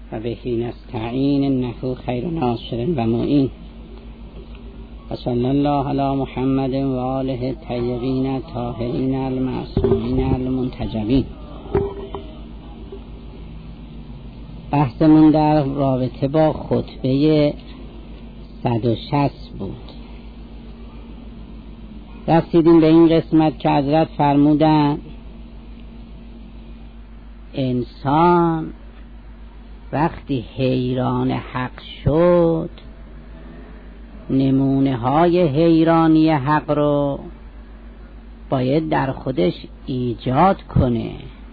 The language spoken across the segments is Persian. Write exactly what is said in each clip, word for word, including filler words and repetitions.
و بهی نستعین انه خیر ناصر و معین و صلی الله علی محمد و آله الطیبین الطاهرین المعصومین المنتجبین. بحثمون در رابطه با خطبه صد و شصت بود. رسیدیم به این قسمت که حضرت فرمودن انسان وقتی حیران حق شد نمونه های حیرانی حق رو باید در خودش ایجاد کنه،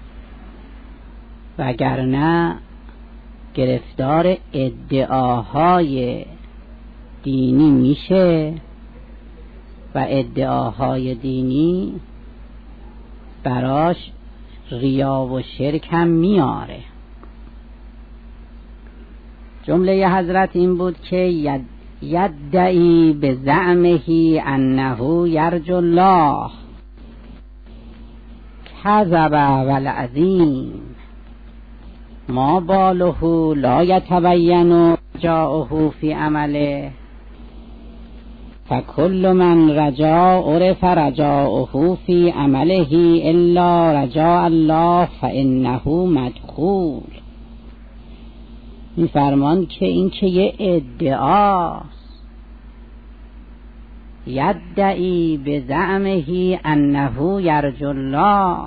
وگرنه گرفتار ادعاهای دینی میشه و ادعاهای دینی براش ریا و شرک هم میاره. جمله حضرت این بود که ید یدعی به زعمه انه یرجو الله کذب والعظیم ما باله لا یتبین رجاؤه فی عمله فکل من رجا عرف رجاؤه فی عمله الا رجاء الله فانه مدخول. میفرمان که این که یه ادعاست، یدعی به زعمه انه یرجو الله،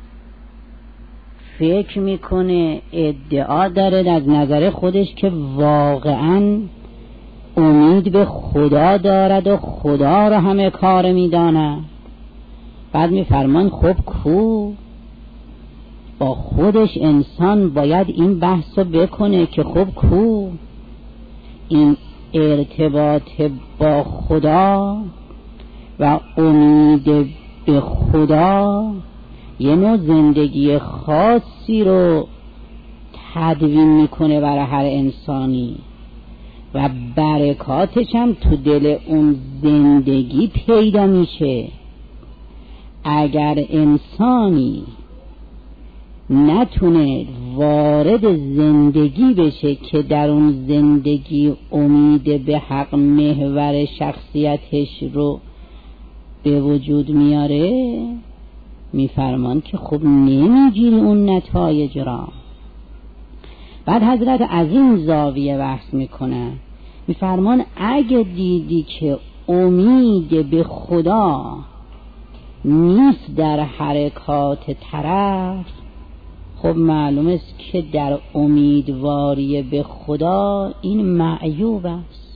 فکر میکنه ادعا داره از نظر خودش که واقعا امید به خدا دارد و خدا را همه کار میداند. بعد میفرمان خب کو با خودش انسان باید این بحث رو بکنه که خب کو این ارتباط با خدا و امید به خدا یه نوع زندگی خاصی رو تدوین میکنه برای هر انسانی و برکاتش هم تو دل اون زندگی پیدا میشه. اگر انسانی نتونه وارد زندگی بشه که در اون زندگی امید به حق محور شخصیتش رو به وجود میاره، میفرمان که خب نمیگیری اون نتایج را. بعد حضرت از این زاویه بحث میکنه، میفرمان اگه دیدی که امید به خدا نیست در حرکات طرف، خب معلوم است که در امیدواری به خدا این معیوب است.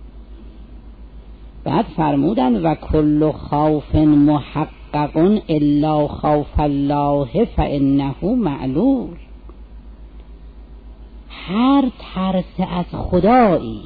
بعد فرمودن و کل خوف محقق الا خوف الله فانه معلول. هر ترس از خدایی،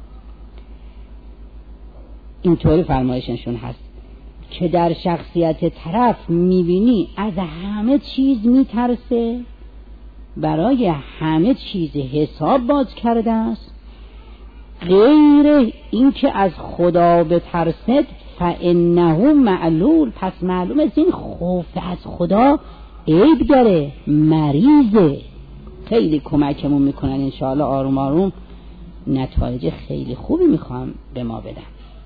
اینطوری فرمایششون هست که در شخصیت طرف میبینی از همه چیز میترسه، برای همه چیز حساب باز کرده است، غیر این که از خدا بترسد فانه معلول. پس معلوم است این خوف از خدا عیب داره، مریضه. خیلی کمکمون میکنن انشاءالله، آروم آروم نتایج خیلی خوبی میخوام به ما بدن.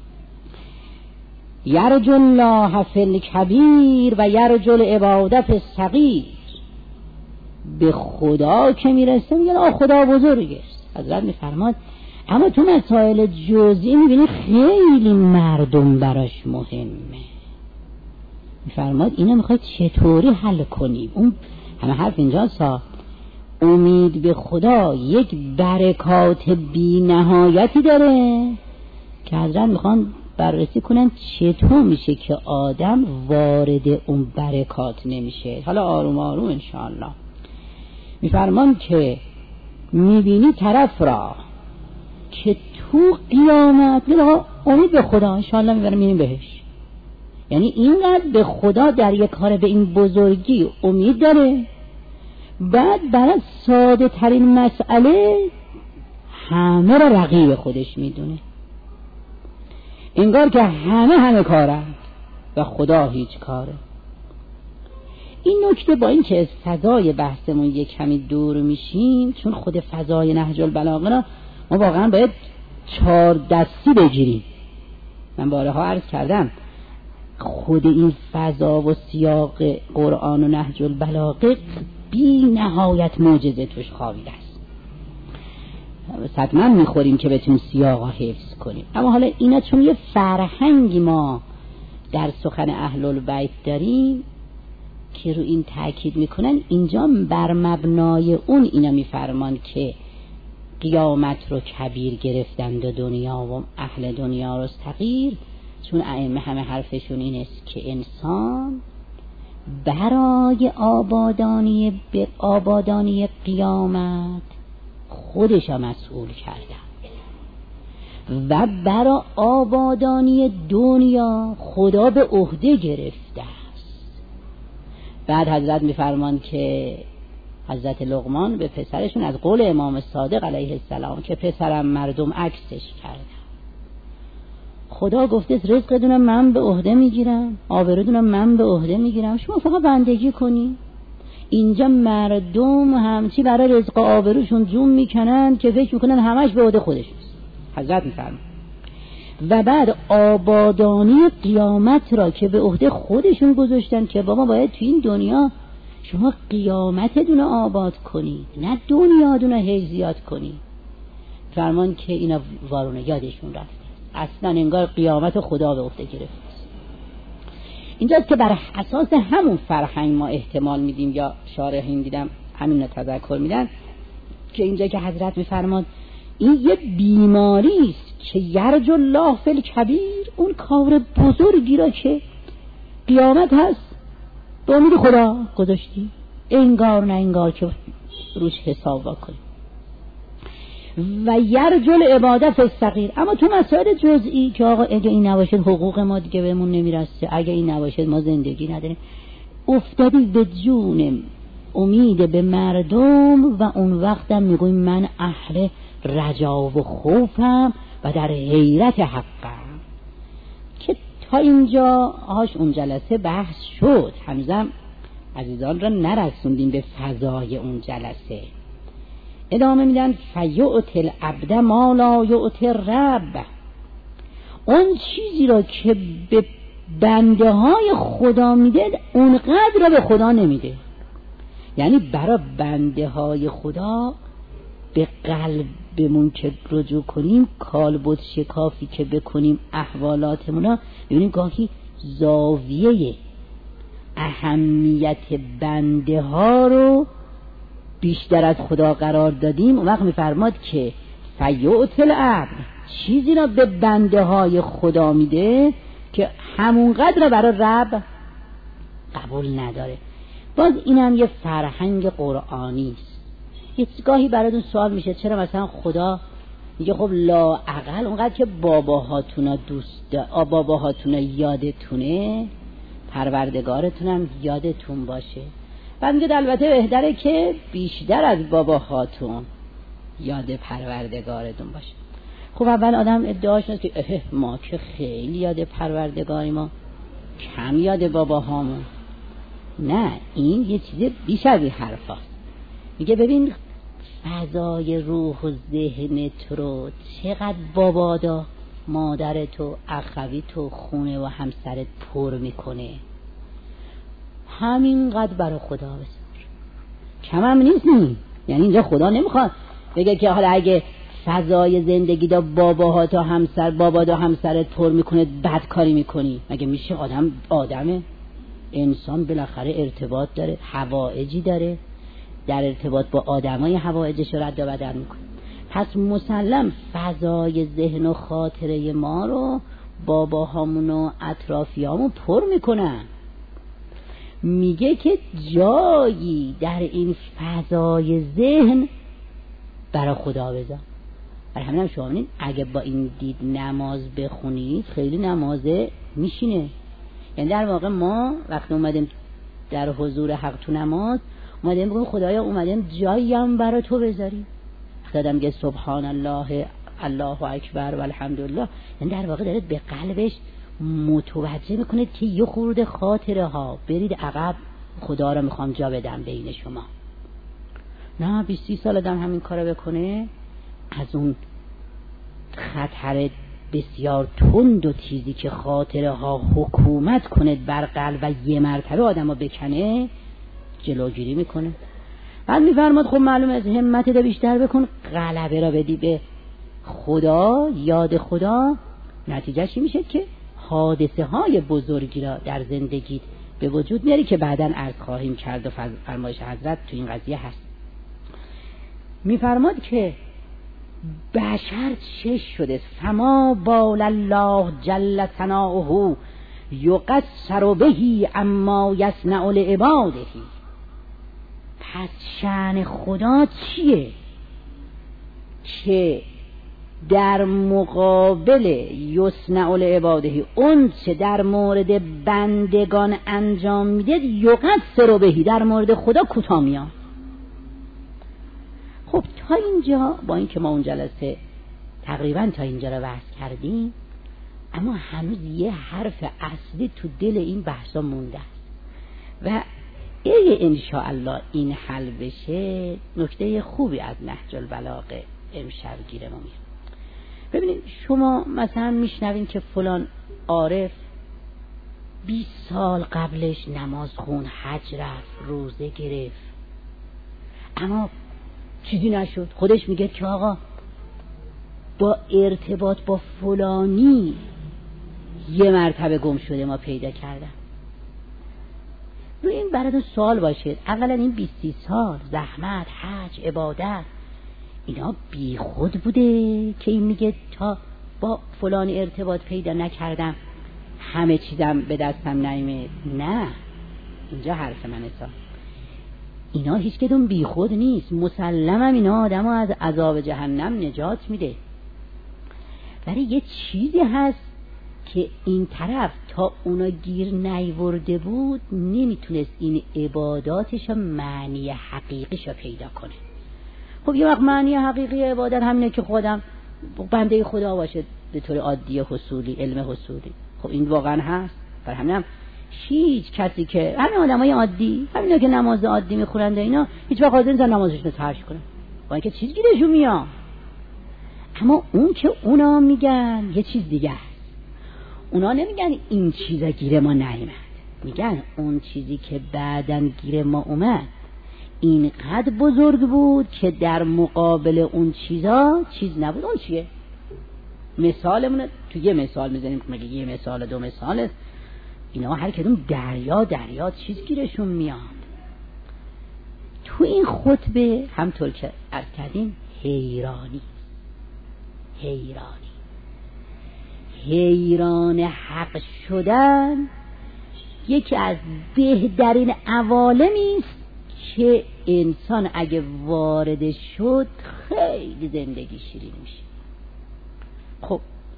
یرجو الله فی الکبیر و یرجو العباده فی الصغیر. به خدا که میرسه میگه خدا بزرگ است. حضرت میفرماد اما تو مسائل جزئی میبینی خیلی مردم براش مهمه. میفرماد اینو میخوای چطوری حل کنی؟ اون همه حرف اینجا سا امید به خدا یک برکات بی نهایتی داره که حضرت میخوان بررسی کنن چطور میشه که آدم وارد اون برکات نمیشه. حالا آروم آروم انشاءالله میفرمان که میبینی طرف را که تو قیامت امید به خدا انشاءالله میبرم میریم بهش، یعنی اینقدر به خدا در یک کار به این بزرگی امید داره، بعد برای ساده ترین مسئله همه را رقیب خودش میدونه، انگار که همه همه کارند و خدا هیچ کاره. این نکته با این که از فضای بحثمون یک کمی دور میشیم، چون خود فضای نهج البلاغه را ما واقعا باید چهار دستی بگیریم. من بارها عرض کردم خود این فضا و سیاق قرآن و نهج البلاغه بی نهایت معجزه توش خوابیده است. صدمن میخوریم که بتونیم سیاقا حفظ کنیم، اما حالا اینا چون یه فرهنگی ما در سخن اهل البیت داریم که رو این تاکید میکنن، اینجا بر مبنای اون اینا میفرمان که قیامت رو کبیر گرفتند و دنیا و اهل دنیا رو صغیر، چون ائمه همه حرفشون این است که انسان برای آبادانی به آبادانی قیامت خودش مسئول کردن و برای آبادانی دنیا خدا به عهده گرفته است. بعد حضرت میفرمان که حضرت لقمان به پسرشون از قول امام صادق علیه السلام که پسرم مردم عکسش کردن، خدا گفته رزقتونم من به عهده میگیرم، آبرودونم من به عهده میگیرم، شما فقط بندگی کنی. اینجا مردم همچی برای رزق آبروشون جون میکنن که فکر میکنن همش به عهده خودشون. حضرت میفرماید و بعد آبادانی قیامت را که به عهده خودشون گذاشتن که بابا باید تو این دنیا شما قیامتتون رو آباد کنید، نه دنیاتون رو هی زیاد کنید. فرمان که اینا وارونه یادشون رفت، اصلا انگار قیامت خدا به عهده گرفت. اینجاست که بر اساس همون فرهنگ ما احتمال میدیم یا شارحین دیدم همین رو تذکر میدن که اینجا که حضرت میفرماد این یه بیماری است که یرج الله فی الکبیر، اون کار بزرگی را که قیامت هست به امید خدا گذاشتی، انگار نه انگار که روش حساب کنی. و یرج العباده فی الصغیر، اما تو مسائل جزئی که آقا اگه این نباشد حقوق ما دیگه بهمون نمیرسه، اگه این نباشد ما زندگی نداریم، افتادی به جون امید به مردم و اون وقتم میگویم من اهل رجا و خوفم و در حیرت حقم. که تا اینجا هاش اون جلسه بحث شد، هنوزم عزیزان را نرسوندیم به فضای اون جلسه. ادامه میدن فیؤت العبد ما لا یؤت الرب، اون چیزی را که به بنده های خدا میده اونقدر را به خدا نمیده. یعنی برای بنده های خدا به قلبمون که رجوع کنیم، کالبد شکافی که بکنیم احوالاتمون، ببینیم گاهی زاویه اهمیت بنده ها رو بیشتر از خدا قرار دادیم. اون وقت میفرماد که فیؤت العبد، چیزی را به بنده های خدا میده که همونقدر برای رب قبول نداره. باز اینم یه فرهنگ قرآنی است. یه گاهی براتون سوال میشه چرا مثلا خدا میگه خب لا اقل اونقدر که باباهاتون دوست آ باباهاتون یادتونه، پروردگارتونم یادتون باشه. بعد میگه البته بهتره که بیشتر از باباهاتون یاد پروردگارتون باشه. خب اول آدم ادعاش نیست که اه ما که خیلی یاد پروردگاری ما، کم یاد باباهامون. نه، این یه چیز بیش از این حرف هست. میگه ببین فضای روح و ذهنت رو چقدر بابادا مادرت و اخویت و خونه و همسرت پر میکنه، همینقدر برای خدا بذار، کم هم نیست. نی یعنی اینجا خدا نمیخواد بگه که حالا اگه فضای زندگی دا باباها تا همسر بابا دا همسرت پر میکنه بد کاری میکنی. مگه میشه؟ آدم آدمه، انسان بالاخره ارتباط داره، حوائجی داره، در ارتباط با آدمای حوائجش رد و بدل میکنه. پس مسلم فضای ذهن و خاطره ما رو باباهامون و اطرافیامون پر میکنن. میگه که جایی در این فضای ذهن برای خدا بذار. برای همین هم شما ببینید اگه با این دید نماز بخونید خیلی نمازه میشینه. یعنی در واقع ما وقتی اومدیم در حضور حق تو نماز اومدیم بگیم خدایا اومدیم جایی هم برای تو بذاریم. وقتی آدم میگه سبحان الله الله اکبر و الحمدلله، یعنی در واقع داره به قلبش متوجه میکنه که یه خورده خاطره ها برید عقب خدا رو میخوام جا بدم بین شما. نه بیست سی سال آدم همین کارو بکنه، از اون خطر بسیار تند و تیزی که خاطره ها حکومت کنه بر قلب و یه مرتبه آدم ها بکنه جلوگیری میکنه. بعد میفرماد خب معلومه از همت ده بیشتر بکن، غلبه را بدی به خدا، یاد خدا، نتیجه چی میشه که حادثه های بزرگی را در زندگی به وجود میاری که بعداً عرض خواهیم کرد و فرمایش حضرت تو این قضیه هست. میفرماد که بشر چش شده، فما بال الله جل ثناؤه یقصر بهی اما یصنع لعباده. پس شأن خدا چیه که در مقابل یصنع لعباده، اون چه در مورد بندگان انجام میده، یقصر بهی، در مورد خدا کوتاه میاد. خب تا اینجا با اینکه ما اون جلسه تقریبا تا اینجا رو بحث کردیم، اما هنوز یه حرف اصلی تو دل این بحثا مونده است و اگه انشاءالله این حل بشه نکته خوبی از نهج البلاغه امشب گیره ما میاد. ببینید شما مثلا میشنوین که فلان عارف بیست سال قبلش نماز خون، حج رفت، روزه گرفت، اما چیزی نشد. خودش میگه که آقا با ارتباط با فلانی یه مرتبه گم شده ما پیدا کردم. این براتون سوال باشه، اولا این بیست سال زحمت، حج، عبادت، اینا بی خود بوده که این میگه تا با فلان ارتباط پیدا نکردم همه چیزم به دستم نیامد؟ نه، اینجا حرف من اصلا اینا هیچ کدوم بی خود نیست. مسلمم اینا آدمو از عذاب جهنم نجات میده، ولی یه چیزی هست که این طرف تا اونا گیر نیورده بود نمیتونست این عباداتش معنی حقیقیش پیدا کنه. خب یه وقت معنی حقیقی عبادت همینه که خودم بنده خدا باشه به طور عادی حصولی، علم حصولی. خب این واقعا هست. بر همینم هیچ کسی که همین آدمای عادی، همینا که نماز عادی میخونند اینا هیچ وقت حاضر نیستن نمازشون رو ترک کنن، با اینکه چیز گیرشون میاد. اما اون که اونا میگن یه چیز دیگه است. اونا نمیگن این چیزا گیر ما نیامد، میگن اون چیزی که بعدن گیر ما اومد اینقدر بزرگ بود که در مقابل اون چیزا چیز نبود. اون چیه؟ مثالمونه تو یه مثال میزنیم، مگه یه مثال دو مثال؟ اینا هر کدوم دریا دریا چیز گیرشون میاد. تو این خطبه همطور که عرض کردیم حیرانی حیرانی حیران حق شدن یکی از بهترین عوالمی است که انسان اگه وارد شد خیلی زندگی شیرین میشه. خب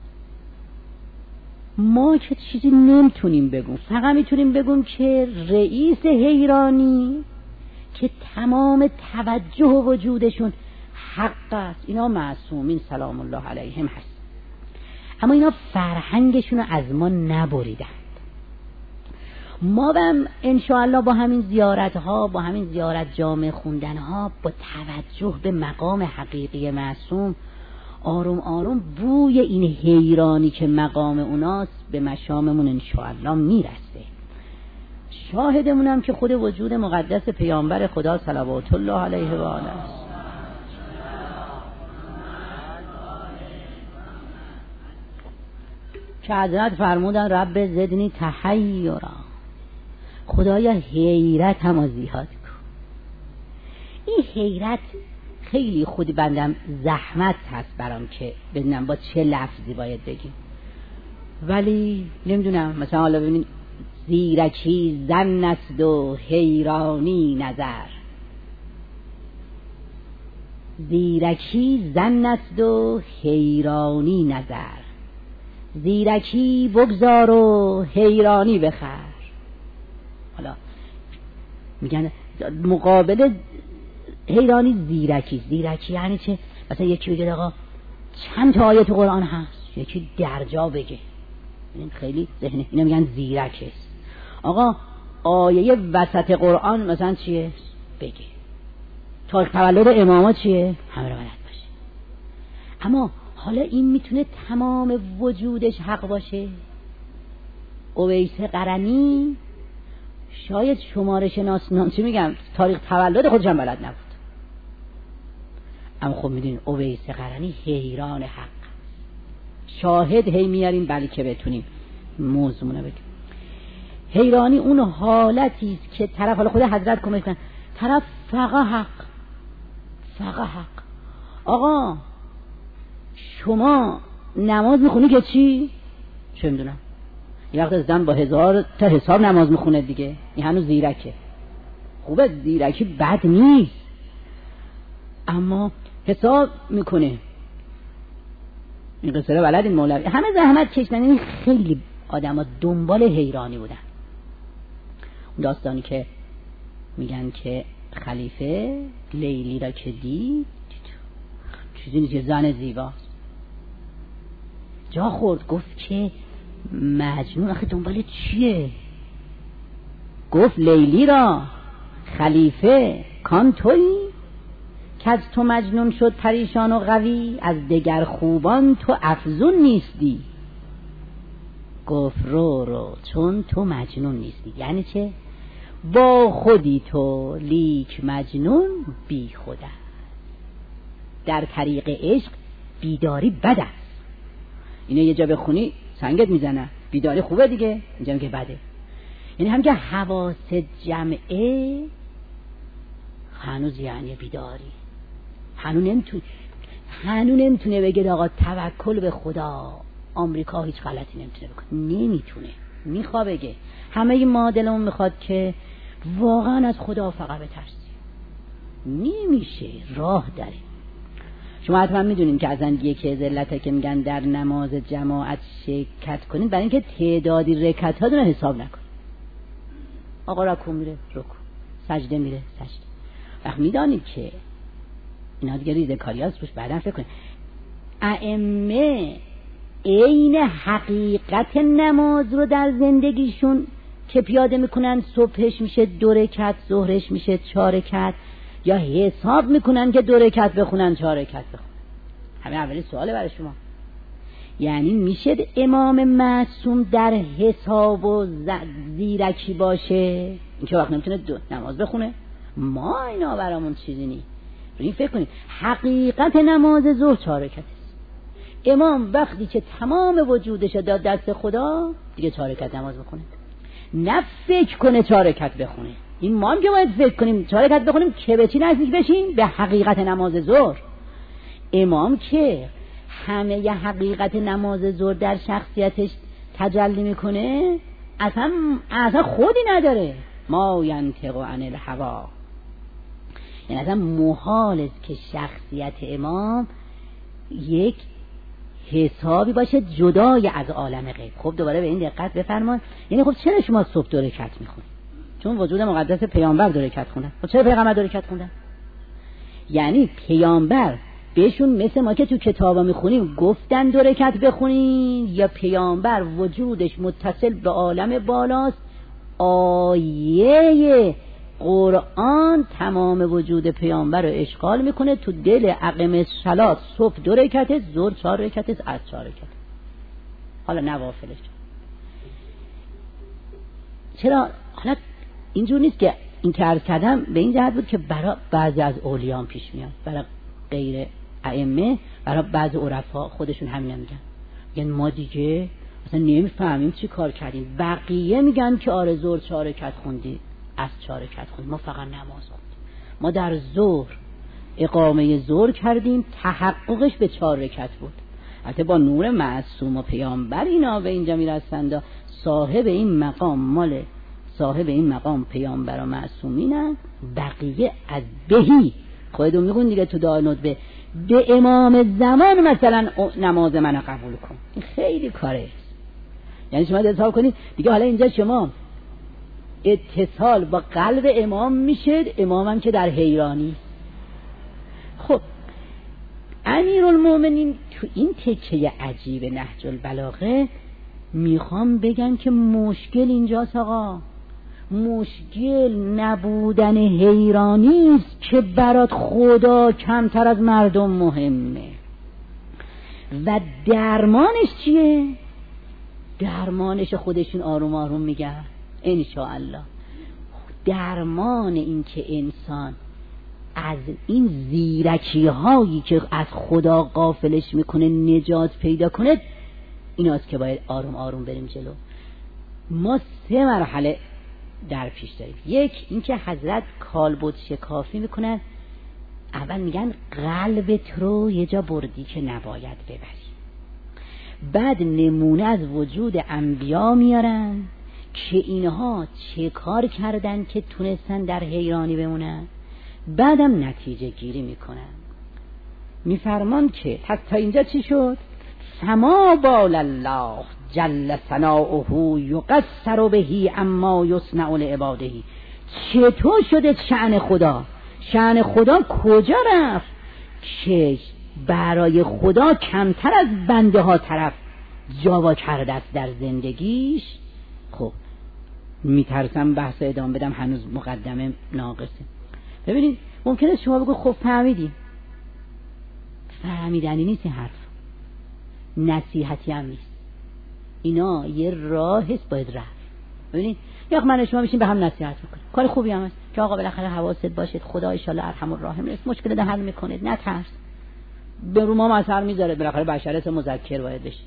ما که چیزی نمیتونیم بگیم، فقط میتونیم بگیم که رئیس حیرانی که تمام توجه و وجودشون حق است، اینا معصومین سلام الله علیهم هست، اما اینا فرهنگشون رو از ما نبریدند. ما هم انشاءالله با همین زیارت ها، با همین زیارت جامع خوندن ها، با توجه به مقام حقیقی معصوم، آروم آروم بوی این حیرانی که مقام اوناست به مشاممون انشاءالله میرسه. شاهدمونم که خود وجود مقدس پیامبر خدا صلوات الله علیه و آله که حضرت فرمودن رب زدنی تحیرا، خدایا حیرت هم زیاد کن. این حیرت خیلی خودی بندم زحمت هست برام که بدونم با چه لفظی باید بگیم، ولی نمیدونم. مثلا حالا ببینید زیرکی زن است و حیرانی نظر، زیرکی زن است و حیرانی نظر، زیرکی بگذار و حیرانی بخر. حالا میگن مقابل حیرانی زیرکی. زیرکی یعنی چه؟ مثلا یکی بگه آقا چند تا آیه تو قرآن هست، یکی درجا بگه، این خیلی ذهنه، اینا میگن زیرک است. آقا آیه وسط قرآن مثلا چیه بگه، تاریخ تولد اماما چیه همه رو بلد باشه. اما حالا این میتونه تمام وجودش حق باشه؟ اویس قرنی شاید شماره شناس چی میگم تاریخ تولد خودش هم بلد نبود، اما خب میدونین اویس قرنی حیران حق. شاهد هی میاریم بلکه بتونیم موضوعونه بگیم. حیرانی اون حالتی است که طرف، حالا خود حضرت کمک کن، طرف فقط حق فقط حق. آقا شما نماز میخونی که چی؟ چه میدونم یه وقت از دن با هزار تا حساب نماز میخونه دیگه، این هنوز زیرکه. خوبه زیرکی بد نیست، اما حساب میکنه. این قصه بلد این مولوی همه زحمت کشیدن. این خیلی آدم ها دنبال حیرانی بودن. اون داستانی که میگن که خلیفه لیلی را که دید چیزی نیست که زن زیباست، جا خورد گفت که مجنون آخه دنبال چیه؟ گفت لیلی را خلیفه کان تویی که از تو مجنون شد پریشان و قوی، از دگر خوبان تو افزون نیستی. گفت رو رو چون تو مجنون نیستی. یعنی چه؟ با خودی تو لیک مجنون بی خود است. در طریق عشق بیداری بد است. اینو یه جا بخونی سنگت میزنه. بیداری خوبه دیگه، اینجا میگه بده. یعنی هم که حواس جمعه هنوز یعنی بیداری. هنوز نمیتونه هنوز نمیتونه بگه آقا توکل به خدا، آمریکا هیچ غلطی نمیتونه بکنه. نمیتونه، میخواد بگه همه ما دلمون میخواد که واقعا از خدا فقط بترسیم. نمیشه، راه داره. شما حتما میدونین که ازن یکی از علته که میگن در نماز جماعت شرکت کنین برای اینکه تعدادی رکعت ها رو حساب نکن. آقا رکوع میره رکوع، سجده میره سجده. وقت میدانید که اینا دیگه ریزه کاری هست، روش بعدا فکر کنید. ائمه عین حقیقت نماز رو در زندگیشون که پیاده میکنن، صبحش میشه دو رکعت، ظهرش میشه چهار رکعت، یا حساب میکنن که دو رکعت بخونن چهار رکعت بخونن. همه اولی سواله برای شما. یعنی میشه امام معصوم در حساب و زیرکی باشه؟ این که وقت نمیتونه دو نماز بخونه؟ ما اینا برامون چیزی نی. این فکر کنید حقیقت نماز ظهر چهار رکعت است. امام وقتی که تمام وجودش داد دست خدا دیگه چهار رکعت نماز بخونه، نه فکر کنه چهار رکعت بخونه. این ما هم که باید فکر کنیم چهار رکعت بخونیم که به چی نزدیک بشیم؟ به حقیقت نماز ظهر. امام که همه ی حقیقت نماز ظهر در شخصیتش تجلی میکنه، اصلا اصلا خودی نداره. ما ینطق عن الهوا. یعنی اصلا محال است که شخصیت امام یک حسابی باشه جدای از عالم غیب. خب دوباره به این دقت بفرمایید. یعنی خب چرا شما صبح دو رکعت میخونید؟ چون وجود مقدس پیامبر دو رکعت خوندن. خب چرا پیغمبر دو رکعت خوندن؟ یعنی پیامبر بهشون مثل ما که تو کتابا میخونیم گفتن دو رکعت بخونین، یا پیامبر وجودش متصل به عالم بالاست، آیه قرآن تمام وجود پیامبر رو اشغال میکنه تو دل اقیم الصلات. صبح دو رکعت، ظهر چهار رکعت، از چهار رکعت، حالا نوافلش. چرا حالا اینجور نیست که این که عرض کردم به این جهت بود که برای بعضی از اولیان پیش میاد، برای غیر ائمه، برای بعضی عرفا خودشون همین میگن. میگن ما دیگه اصلا نمیفهمیم چی کار کردیم. بقیه میگن که آره ظهر چهار رکعت خوندی، از چهار رکعت خوندیم، ما فقط نماز خوندیم. ما در ظهر اقامه ظهر کردیم، تحققش به چهار رکعت بود. البته با نور معصوم و پیامبر اینا به اینجا میرسند. صاحب این مقام مال صاحب این مقام پیامبر و معصومینن، بقیه از بهی. خودتون میگون دیگه تو دعای ندبه به امام زمان مثلا نماز منو قبول کن. این خیلی کاره. یعنی شما حساب کنید دیگه حالا اینجا شما اتصال با قلب امام میشه، امام هم که در حیرانی. خب امیرالمومنین تو این تکه عجیب نهج البلاغه میخوام بگن که مشکل اینجاست آقا. مشکل نبودن حیرانی است که برات خدا کمتر از مردم مهمه. و درمانش چیه؟ درمانش خودشون آروم آروم میگن انشاءالله. درمان این که انسان از این زیرکی هایی که از خدا غافلش میکنه نجات پیدا کنه، ایناست که باید آروم آروم بریم جلو. ما سه مرحله در پیش داریم. یک، این که حضرت کالبد شکافی میکنن. اول میگن قلبت رو یه جا بردی که نباید ببری. بعد نمونه از وجود انبیا میارن که اینها چه کار کردن که تونستن در حیرانی بمونن. بعدم نتیجه گیری میکنن. میفرمان که حتی اینجا چی شد؟ فما بال الله جل ثناؤه یقصر بهی اما یصنع لعباده. چطور شده شأن خدا؟ شأن خدا کجا رفت که برای خدا کمتر از بنده ها طرف جاوا کرده است در زندگیش؟ خب میترسم بحث ادامه بدم، هنوز مقدمه ناقصه. ببینید ممکنه شما بگو خب فهمیدیم. فهمیدنی نیست این حرف، نصیحتی هم نیست. اینا یه راه هست باید رفت. ببینید یا من شما میشیم به هم نصیحت میکنیم، کار خوبی هم هست که آقا بالاخره حواست باشه، خدا ان شاء الله ارحم الراحمین است، مشکل ده حل میکنه، نترس، به رو ما اثر میذاره، بالاخره بشرت مذکر باید بشه،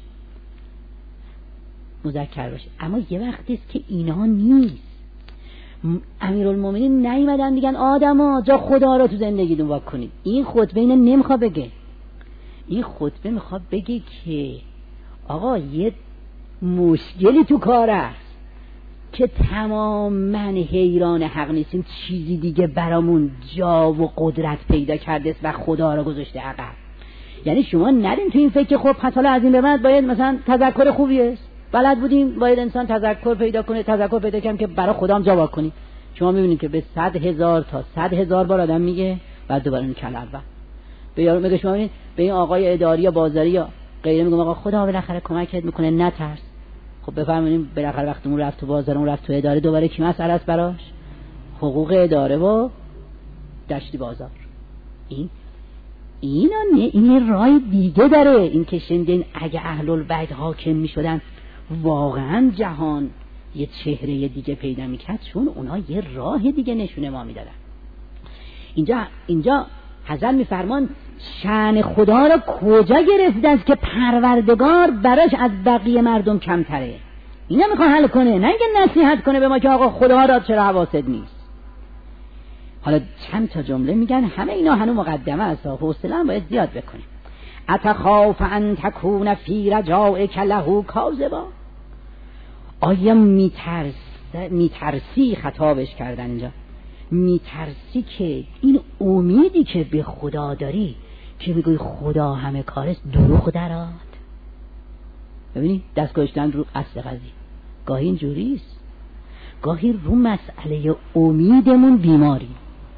مذکر باشه. اما یه وقتی است که اینا نیست. امیرالمومنین نیومدن دیگن آدما جا خدا را تو زندگیتون واک کنید. این خطبه اینو نمیخواد بگه. این خطبه میخواد بگه که آقا یه مشکلی تو کار است که تماما حیران حق نیستیم، چیزی دیگه برامون جا و قدرت پیدا کرده است و خدا را گذاشته عقب. یعنی شما نرین تو این فکر خب پس حالا از این به بعد باید مثلا تذکر خوبی است، بلد بودیم باید انسان تذکر پیدا کنه، تذکر پیدا کنه که برای خدام جا واک کنی. شما میبینید که به صد هزار تا صد هزار بار آدم میگه بعد دوباره اون کل اول به یارو میگه. شما ببینید به این آقای اداری یا بازاری یا غیره میگم آقا خدا بالاخره کمکت میکنه نترس. خب بفرمایید بالاخره وقتی اون رفت تو بازار، اون رفت تو اداره، دوباره کی مسئله است براش؟ حقوق اداره و دشتی بازار. این اینا نه، این راه دیگه داره. این که شنیدین اگه اهل البیت حاکم میشدن واقعا جهان یه چهره دیگه پیدا میکرد، چون اونا یه راه دیگه نشونه ما میدادن. اینجا اینجا حضرت میفرمان شأن خدا را کجا گرفته است که پروردگار براش از بقیه مردم کمتره. اینا میخواد حل کنه، نه اینکه نصیحت کنه به ما که آقا خدا را چرا حواست نیست. حالا چند تا جمله میگن، همه اینا هنوز مقدمه است، حوصله باید زیاد بکنیم. اتخاف ان تکون فی رجائک له کاذبا. آیا میترس میترسی خطابش کردن اینجا، میترسی که این امیدی که به خدا داری که میگوی خدا همه کارست دروغ درات؟ ببینید دست گذاشتن رو اصل قضیه گاهی اینجوریست، گاهی رو مسئله امیدمون بیماری.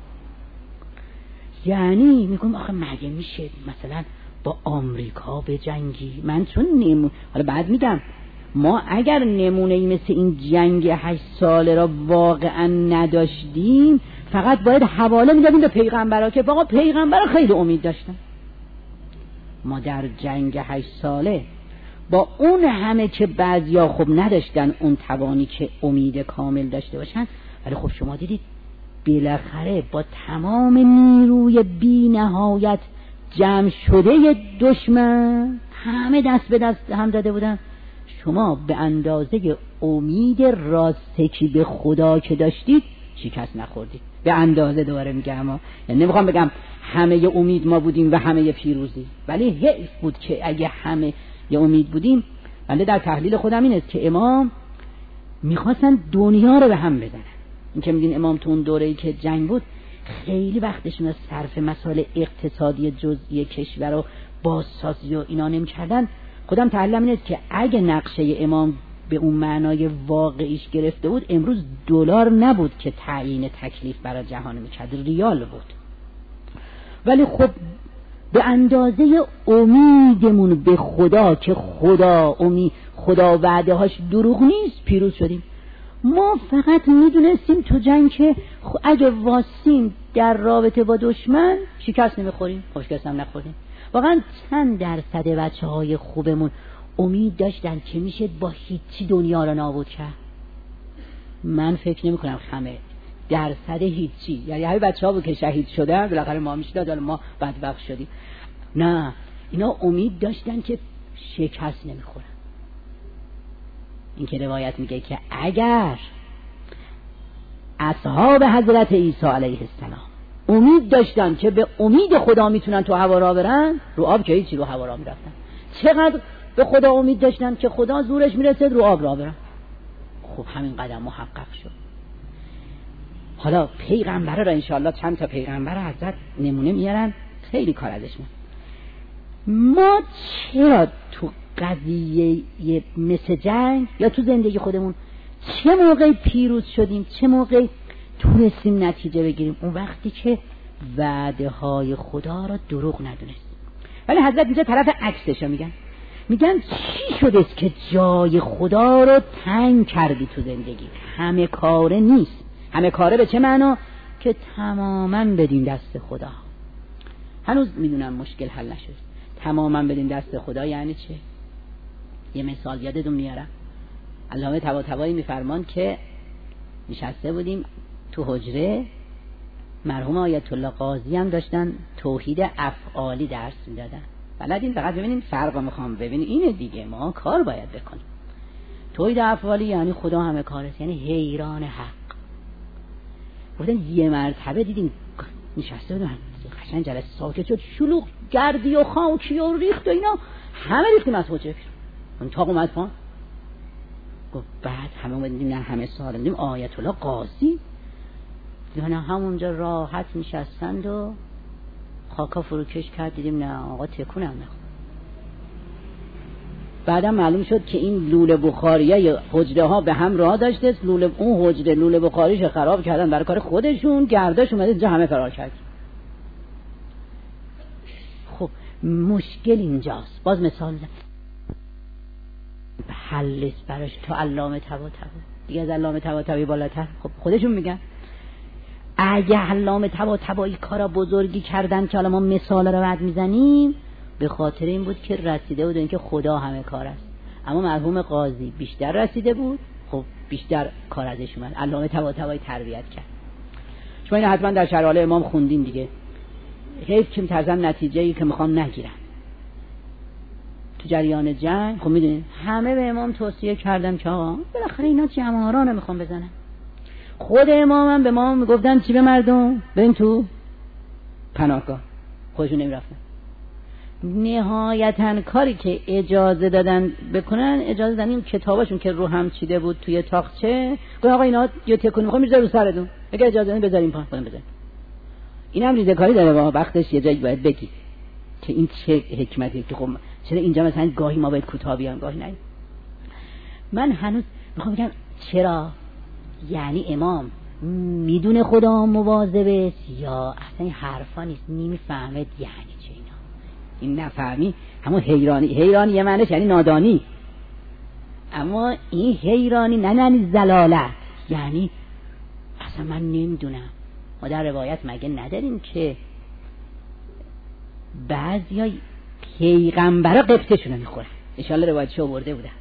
یعنی میگم آخه مگه میشه مثلا با آمریکا به جنگی؟ من چون نمون... حالا بعد میگم ما اگر نمونه‌ای مثل این جنگ هشت ساله را واقعا نداشتیم، فقط باید حواله میدادیم به پیغمبرها که آقا پیغمبرها خیلی امید داشتن. ما در جنگ هشت ساله با اون همه که بعضیا خب نداشتن اون توانی که امید کامل داشته باشن، ولی خب شما دیدید بالاخره با تمام نیروی بی نهایت جمع شده دشمن همه دست به دست هم داده بودن. شما به اندازه امید راستکی به خدا که داشتید شکست نخوردید. به اندازه دوباره میگم، یعنی نمیخوام بگم همه ی امید ما بودیم و همه ی پیروزی، ولی حیف بود که اگه همه ی امید بودیم. بنده در تحلیل خودم این است که امام میخواستن دنیا رو به هم بزنن. این که میگین امام تو اون دوره‌ای که جنگ بود خیلی وقتشون از صرف مسائل اقتصادی جزئی کشور و بازسازی و اینا نمی‌کردن. خودم تحلیلم این است که اگه نقشه امام به اون معنای واقعیش گرفته بود، امروز دلار نبود که تعیین تکلیف برای جهان میکرد، ریال بود. ولی خب به اندازه امیدمون به خدا که خدا امید خدا وعده هاش دروغ نیست پیروز شدیم. ما فقط میدونستیم تو جنگ که اگه واسیم در رابطه با دشمن شکست نمیخوریم، شکست هم نخوریم. واقعا چند درصد بچه های خوبمون امید داشتن که میشه با هیچی دنیا رو نابود کرد؟ من فکر نمی کنم خمه درصد هیچی. یعنی همه بچه ها بود که شهید شدن بالاخره ما میشداد، حالا ما بدبخت شدیم. نه، اینا امید داشتن که شکست نمیخورن. این که روایت میگه که اگر اصحاب حضرت عیسی علیه السلام امید داشتن که به امید خدا میتونن تو هوا را برن، رو آب که هیچی، رو هوا را میرفتن. چقدر به خدا امید داشتن که خدا زورش میرسد رو آب را برن. خب همین قدم محقق شد. حالا پیغمبره را انشاءالله چند تا پیغمبر حضرت نمونه میارن، خیلی کار ازش میاد. ما چرا تو قضیه مثل جنگ یا تو زندگی خودمون چه موقع پیروز شدیم، چه موقع تونستیم نتیجه بگیریم؟ اون وقتی که وعده های خدا را دروغ ندونستیم. ولی حضرت اینجا طرف عکسش میگن، میگن چی شده که جای خدا رو تنگ کردی تو زندگی؟ همه کاره نیست. همه کاره به چه معنا؟ که تماما بدین دست خدا. هنوز میدونم مشکل حل نشد. تماما بدین دست خدا یعنی چه؟ یه مثال یادتون میارم. علامه طباطبایی میفرمان که نشسته بودیم تو حجره، مرحوم آیت الله قاضی هم داشتن توحید افعالی درس میدادن. بلدین فقط ببینین فرق رو میخوام ببینین اینه دیگه، ما کار باید بکنیم. توحید افعالی یعنی خدا همه کارست، یعنی حیران حق. گفتن یه مرتبه دیدیم نشسته بودن قشنگ جلسه ساکت شد، شلوغ گردی و خاکی و ریخت و اینا، همه ریختیم از حجره بیرون. اون تا اومد پایین گفت بعد همه اومدیم نه همه سال دیدیم آیت الله قاضی دیدن همونجا راحت نشستند و خاکا فروکش کرد. دیدیم نه آقا تکون هم نخورد. بعدم معلوم شد که این لوله بخاریه یا حجره ها به هم راه داشته، لوله اون حجره لوله بخاریش خراب کردن برای کار خودشون، گردش اومده اینجا همه فرار کرد. خب مشکل اینجاست. باز مثال حلش براش تو علامه طباطبایی دیگه، از علامه طباطبایی بالاتر. خب خودشون میگن اگه علامه طباطبایی کارا بزرگی کردن که حالا ما مثال رو بعد میزنیم، به خاطر این بود که رسیده بود اینکه خدا همه کار است. اما مرحوم قاضی بیشتر رسیده بود، خب بیشتر کار ازش اومد. علامه طباطبایی تربیت کرد. شما اینو حتما در شرح امام خوندین دیگه. حیف که تازم نتیجه‌ای که میخوان نگیرن. تو جریان جنگ خب میدونید همه به امام توصیه کردن که آقا بالاخره اینا جمهورا رو میخوان بزنن. خود امام هم به ما میگفتن چی به مردم؟ بریم تو پناهگاه. خودشون نمیرفتن. نهایتاً کاری که اجازه دادن بکنن، اجازه دادن این کتاباشون که رو هم چیده بود توی تاقچه، گفت آقا اینا یه تکون میخوام میذاره رو سرتون، اگه اجازه بدین بذاریم پایین خودم بذاریم. اینم ریزه‌کاری داره واقعا، وقتش یه جایی باید بگی که این چه حکمتی که خب چرا اینجا مثلا گاهی ما باید کوتاه بیام گاهی نه. من هنوز میخوام بگم چرا، یعنی امام میدونه خدا مواظبه یا اصلا این حرفا نیست، نمیفهمه یعنی چه اینا. این نفهمی همون حیرانی. حیرانی یه معنیش یعنی نادانی، اما این حیرانی نه یعنی زلالت، یعنی اصلا من نمیدونم. ما در روایت مگه نداریم که بعضیا پیغمبرا قبطه‌شون رو میخورن؟ ان شاء الله روایتشو آورده بودن.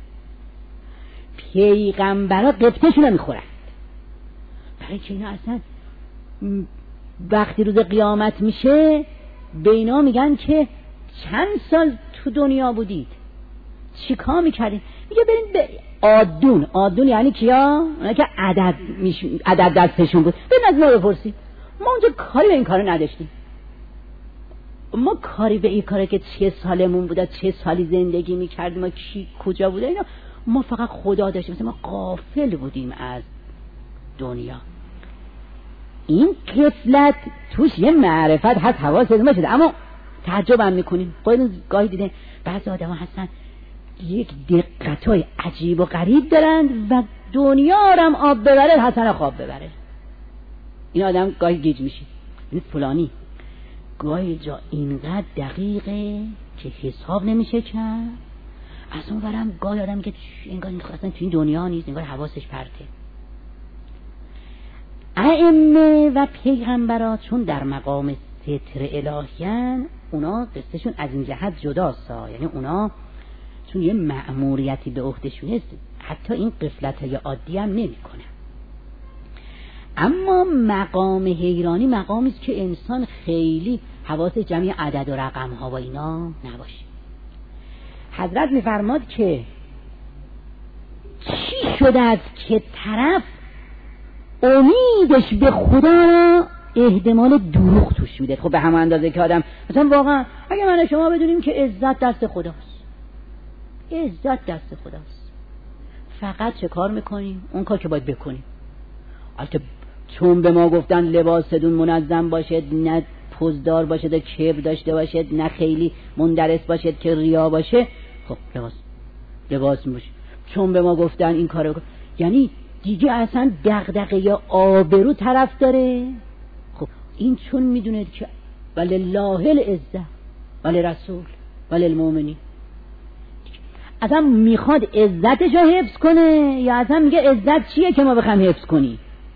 پیغمبرا قبطه‌شون رو میخورن برای که اینا اصلا وقتی روز قیامت میشه به اینا میگن که چند سال تو دنیا بودید، چی کار میکردید؟ میگه برید به عادون. عادون یعنی کیا؟ اونا که عدد میش... عدد دستشون بود. برید از ما بپرسید، ما اونجا کاری به این کارو نداشتیم. ما کاری به این کاره که چه سالمون بوده، چه سالی زندگی میکردیم، ما کی کجا بوده اینا، ما فقط خدا داشتیم، مثلا ما غافل بودیم از دنیا. این غفلت توش یه معرفت هست، حواستون باشه. اما تعجب هم میکنیم، خودتون گاهی دیدین بعضی آدم ها هستن یک دقتای عجیب و غریب دارند و دنیا رو هم آب ببره حسن خواب ببره. این آدم گاهی گیج میشه. این فلانی گاهی جا اینقدر دقیقه که حساب نمیشه کرد، از اون برم گاهی آدم که انگار اصلا تو این دنیا نیست، انگار حواسش پرته. ائمه و پیغمبران چون در مقام ستر الهیان، اونا قصهشون از این جهت جداست، یعنی اونا چون یه مأموریتی به عهدهشون است، حتی این غفلت‌های عادی هم نمی‌کنن. اما مقام حیرانی مقامی است که انسان خیلی حواس جمعی عدد و رقم ها و اینا نباشه. حضرت میفرماد که چی شده است که طرف امیدش به خدا را احتمال دروغ توش میده. خب به همون اندازه که آدم مثلا واقعا اگه من شما بدونیم که عزت دست خداست، عزت دست خداست، فقط چه کار میکنیم؟ اون کار که باید بکنیم. البته چون به ما گفتن لباستون منظم باشد، نه پوزدار باشد، کبر داشته باشد، نه خیلی مندرس باشد که ریا باشه، خب لباس لباس باشه. چون به ما گفتن این کارو، یعنی دیگه اصلا دغدغه یا آبرو طرف داره. خب این چون میدونه که ولله العزة ولرسول وللمؤمنین، اصلا میخواد عزتش رو حفظ کنه یا اصلا میگه عزت چیه که ما بخوام حفظ کنی؟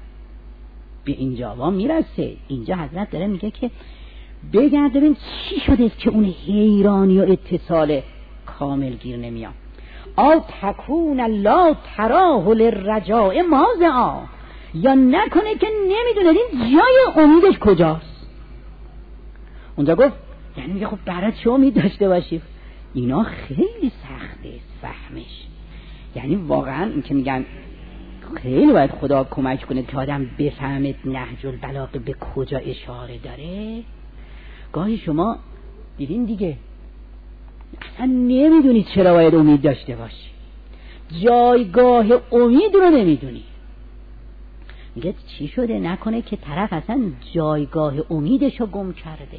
به اینجا وا میرسه. اینجا حضرت داره میگه که بگرد ببین چی شده که اون حیرانی و اتصال کامل گیر نمیاد. آ تکون لا تراه للرجاء ماذا، یا نکنه که نمیدونه این جای امیدش کجاست. اونجا گفت یعنی میگه خب برای چه امید داشته باشی؟ اینا خیلی سخته فهمش. یعنی واقعا این که میگن خیلی باید خدا کمک کنه که آدم بفهمه نهج البلاغه به کجا اشاره داره. گاهی شما دیدین دیگه اصلا نمیدونید چرا باید امید داشته باشی، جایگاه امید رو نمیدونی. میگه چی شده؟ نکنه که طرف اصلا جایگاه امیدش رو گم کرده.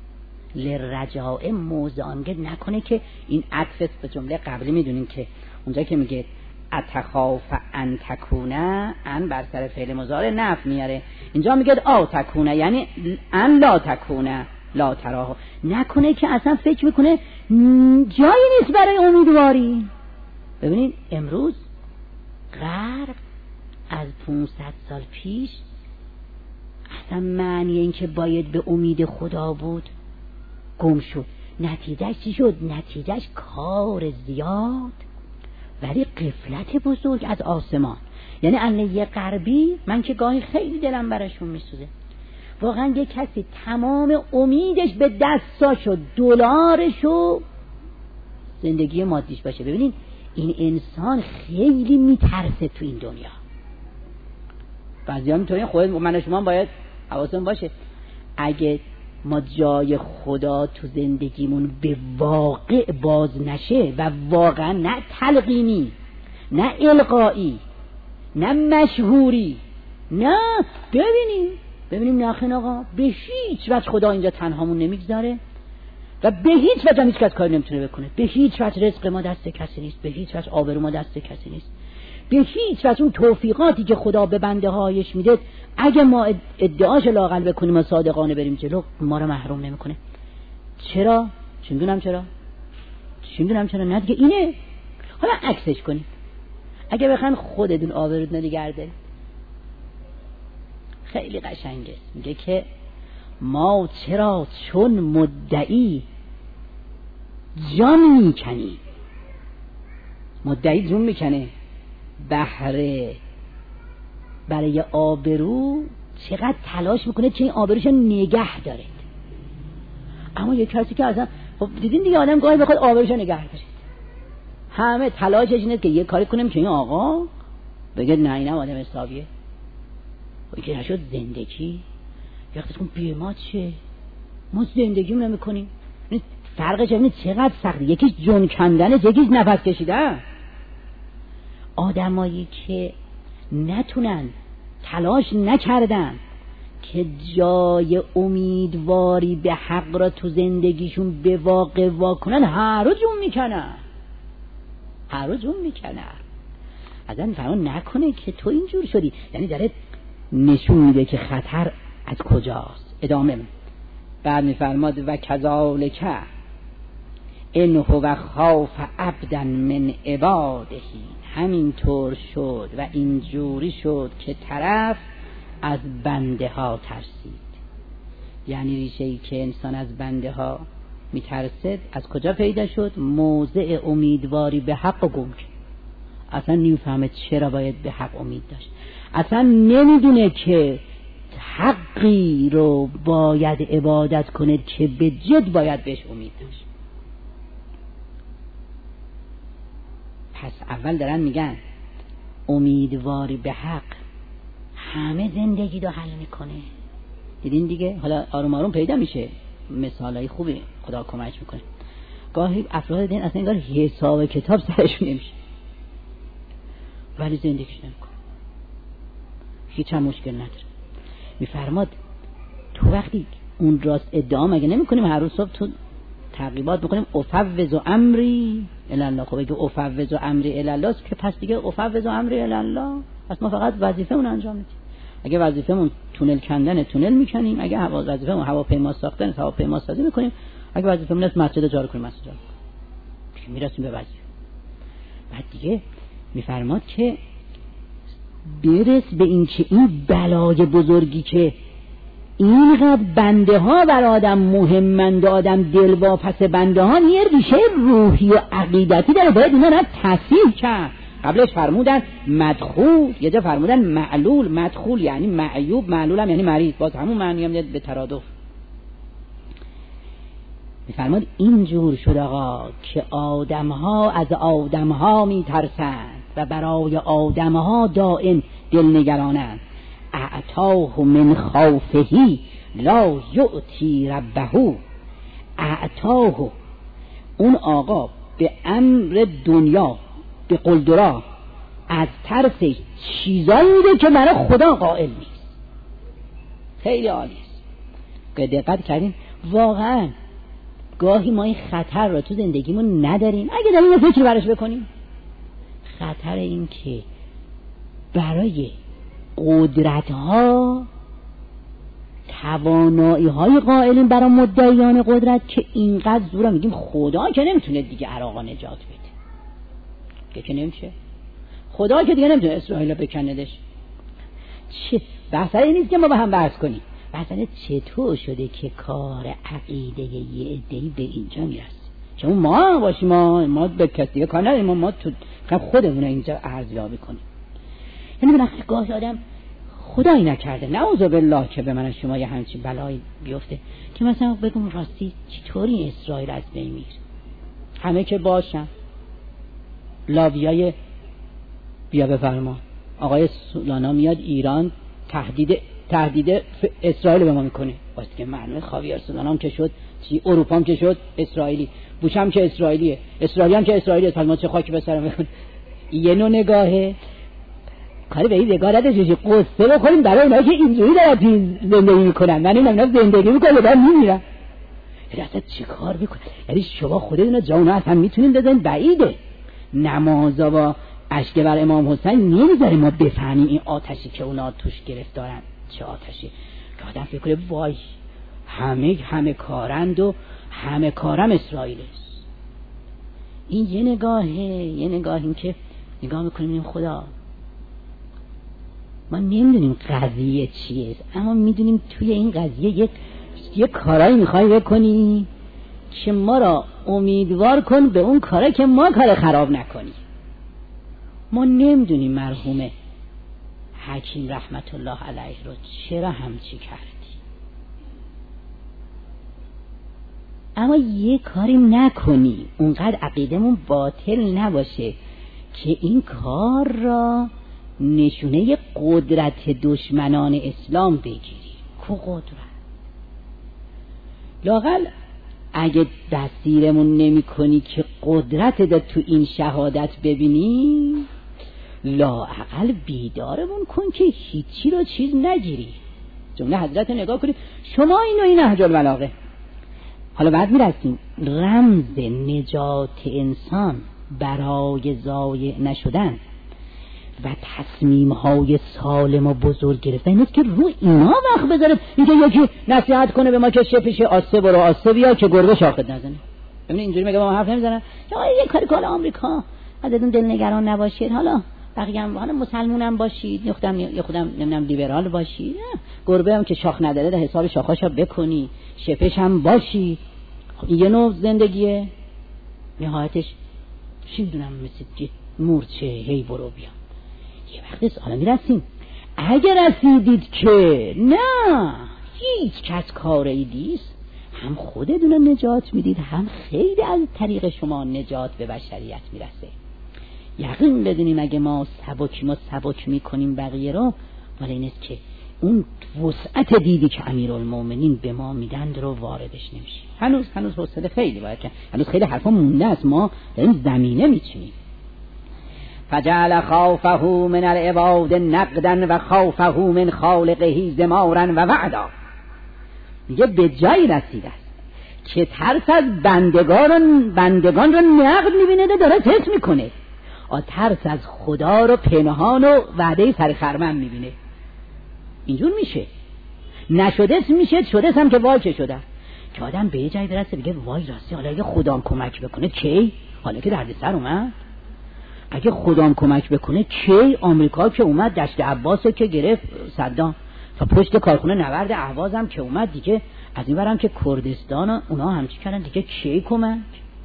لرجاء موزانگه، نکنه که این عطف به جمله قبلی میدونین که اونجا که میگه اتخاف ان تکونه، ان بر سر فعل مضارع نفی میاره، اینجا میگه آ تکونه یعنی ان لا تکونه لا تراه، نکنه که اصلا فکر میکنه جایی نیست برای امیدواری. ببینید امروز غرب از پانصد سال پیش اصلا معنی این که باید به امید خدا بود گم شد. نتیجهش چی شد؟ نتیجهش کار زیاد ولی غفلت بزرگ از آسمان. یعنی علیه غربی من که گاهی خیلی دلم براشون میسوزه، واقعا یه کسی تمام امیدش به دستاش و دلارش و زندگی مادیش باشه. ببینین این انسان خیلی میترسه تو این دنیا. بعضی هم میتونین خود من و شما باید حواسمون باشه اگه ما جای خدا تو زندگیمون به واقع باز نشه و واقعا نه تلقینی نه القایی نه مشهوری، نه ببینیم ببینیم ناخن آقا به هیچ وجه خدا اینجا تنهامون نمیگذاره و به هیچ وجه هیچ کس کاری نمیتونه بکنه. به هیچ وجه رزق ما دست کسی نیست، به هیچ وجه آبرو ما دست کسی نیست، به هیچ وجه اون توفیقاتی که خدا به بنده هایش میده اگه ما ادعاش لااقل بکنیم و صادقانه بریم جلو ما رو محروم نمیکنه. چرا؟ چی میدونم چرا؟ چی میدونم چرا؟ نه دیگه اینه. حالا عکسش کنیم. اگه بخواین خودتون آبرود نگرده خیلی قشنگه. میگه که ما چرا چون مدعی جان میکنی، مدعی جون میکنه بهره برای آبرو چقدر تلاش میکنه چه این آبروش نگه داره. اما یک کسی که اصلا خب دیدین دیگه آدم گاهی بخواد آبروش نگه داره، همه تلاشش اینه که یه کاری کنیم که این آقا بگه نه اینم آدم حسابیه. و که نشد زندگی وقتی کن بی ما چه ما زندگی نمی کنیم. فرقش اینه چقدر سخته، یکیش جون کندنه یکیش نفس کشیدن. آدمایی که نتونن تلاش نکردن که جای امیدواری به حق را تو زندگیشون به واقع واکنن هر روز جون میکنن هر روز جون میکنن. ازن فرمان نکنه که تو اینجور شدی، یعنی داره نشون میده که خطر از کجاست. ادامه بعد میفرماد و کذالک ان هو خاف عبدا من عباده، همین طور شد و اینجوری شد که طرف از بنده ها ترسید. یعنی ریشه ای که انسان از بنده ها میترسد از کجا پیدا شد؟ موضع امیدواری به حق و گم. اصلا نمیفهمه چرا باید به حق امید داشت، اصلا نمیدونه که حقی رو باید عبادت کنه که به جد باید بهش امید داشت. پس اول دارن میگن امیدواری به حق همه زندگی رو حل میکنه. دیدین دیگه؟ حالا آروم آروم پیدا میشه مثالای خوبی، خدا کمک میکنه. گاهی افراد دین اصلا انگار حساب کتاب سرشون نمیشه ولی زندگیش نمیکنه، هیچ هم مشکل نداره. میفرماد تو وقتی اون راست ادعا مگه نمی کنیم هر روز صبح تو تقریبات بکنیم افوض امری الی الله؟ خب اگه افوض امری الی الله که پس دیگه افوض امری الی الله، پس ما فقط وظیفه‌مون انجام میدیم. اگه وظیفه‌مون تونل کندن تونل میکنیم، اگه هوا وظیفه‌مون هواپیما ساختن هواپیما سازی میکنیم، اگه وظیفه‌مون است مسجد جارو کنیم مسجد جارو کنیم، میرسیم به وظیفه. بعد دیگه میفرماد که برس به این که این بلای بزرگی که اینقدر بنده ها بر آدم مهمند، آدم دلواپس بنده ها، یه ریشه روحی و عقیدتی داره، باید اینا رو تصحیح کرد. قبلش فرمودن مدخول، یه جا فرمودن معلول. مدخول یعنی معیوب، معلول هم یعنی مریض، باز همون معنی هم به ترادف. میفرماد اینجور شد آقا که آدم ها از آدم ها میترسند و برای آدم ها دائم دلنگرانند. اعطاه من خوفهی لا یؤتی ربه. اعطاه، اون آقا به امر دنیا به قلدرا از ترسش چیزایی میده که برای خدا قائل نیست. خیلی عالی است. که دقت کردین واقعا گاهی ما این خطر رو تو زندگیمون نداریم، اگه داریم یه فکر براش بکنیم. خطر این که برای قدرت ها توانایی های قائلین برای مدعیان قدرت که اینقدر زورا میگیم خدا که نمیتونه دیگه عراق نجات بده، که که نمیشه، خدا که دیگه نمیتونه اسرائیل بکندش. چه بحثه نیست که ما با هم بحث کنیم، بحثه چطور شده که کار عقیده یه عده‌ای به اینجا میرسه. چون ما باشیم ما ما به کسی دیگه کار نداریم، ما, ما تو خودمون اینجا ارزیابی کنیم. یعنی بالاخره گاهی آدم خدایی نکرده نعوذ بالله که به من شما یه همچین بلایی بیفته که مثلا بگم راستی چطوری اسرائیل از بین میره، همه که باشن لاویای بیا بفرما آقای سولانا میاد ایران تهدید تهدید اسرائیل به ما میکنه، واسه که معنی خاویر سولانا هم که شد چی، اروپا هم که شد اسرائیلی، بوش هم که اسرائیلیه، اسرائیلی هم که اسرائیلیه، پس ما چه خاکی به سرمون بکنیم. یه نوع نگاهه کاری به این نگاه نداشته قصه بخوریم برای اونایی که اینجوری دارن زندگی میکنن. من این اینا زندگی میکنن دارن میمیرن، یعنی اصلا چی کار میکنن؟ یعنی شما خودتون جاونا اصلا میتونین بزنین بعیده. نمازا با اشک بر امام حسین نمیذاره ما بفهمیم این آتشی که اونا توش گرفتارن چه آتشی، که آدم فکر کنه وای همه همه کارند و همه کارم اسرائیل است. این یه نگاهه، یه نگاه این که نگاه میکنیم این خدا ما نمیدونیم قضیه چیه، اما میدونیم توی این قضیه یک یک کارایی میخوای بکنی که ما را امیدوار کن به اون کاره که ما کار خراب نکنی. ما نمیدونیم مرحوم حکیم رحمت الله علیه رو چرا همچی کردی، اما یه کاری نکنی اونقدر عقیدمون باطل نباشه که این کار را نشونه قدرت دشمنان اسلام بگیری. کو قدرت لاقل اگه دستیرمون نمی کنی که قدرت دا تو این شهادت ببینی، لااقل بیدارمون کن که هیچی رو چیز نگیری. جمله حضرت نگاه کنید شما اینو این نهج البلاغه. حالا بعد میرسیم رمز نجات انسان برای ضایع نشدن و تصمیم‌های سالم و بزرگ گرفتن نیست که رو اینا وقت بذاره اینکه یکی نصیحت کنه به ما که شپش آسه برو آسه بیا که گربه شاخت نزنه. ببین اینجوری میگه ما حرف نمیزنن. آقا یه کاری کار آمریکا ازتون دلنگران نباشید، حالا بقیه هم حالا مسلمونم باشید، یه خودم یه خودم نمیدونم لیبرال باشید، گربه هم که شاخ نداره ده حساب شاخاشو بکنی، شپش هم باشی، یه نوع زندگیه. نهایتش چی میدونم مثل مورچه هی برو بیا. یه وقتی حالا میرسیم اگر رسیدید که نه هیچ کس کار ایدیست، هم خودتون نجات میدید، هم خیلی از طریق شما نجات به بشریت میرسه. یقین بدونیم اگه ما سبک ما سبک میکنیم بقیه رو، ولی این است که اون وسعت دیدی که امیرالمومنین به ما میدن رو واردش نمیشیم. هنوز هنوز حوصله خیلی باید که هنوز خیلی حرفا مونده است، ما داریم زمینه میچینیم. فجعل خوفه من العباد نقدا و خوفه من خالقه زمارا و وعدا. میگه به جایی رسیده است که ترس از بندگان بندگان رو نقد میبینه، داره ترس میکنه. آ ترس از خدا رو پنهان و وعده سرخرمن میبینه. اینجور میشه، نشده میشه، شده هم که وای که شده، که آدم به جایی برسه بگه وای راستی حالا اگه خدام کمک بکنه کی؟ حالا که دردسر اومد، اگه خدام کمک بکنه کی؟ آمریکا که اومد دشت عباس که گرفت صدام، تا پشت کارخونه نورد اهواز هم که اومد دیگه، از این برم که کردستان اونا همچی کردن دیگه، کی کمک؟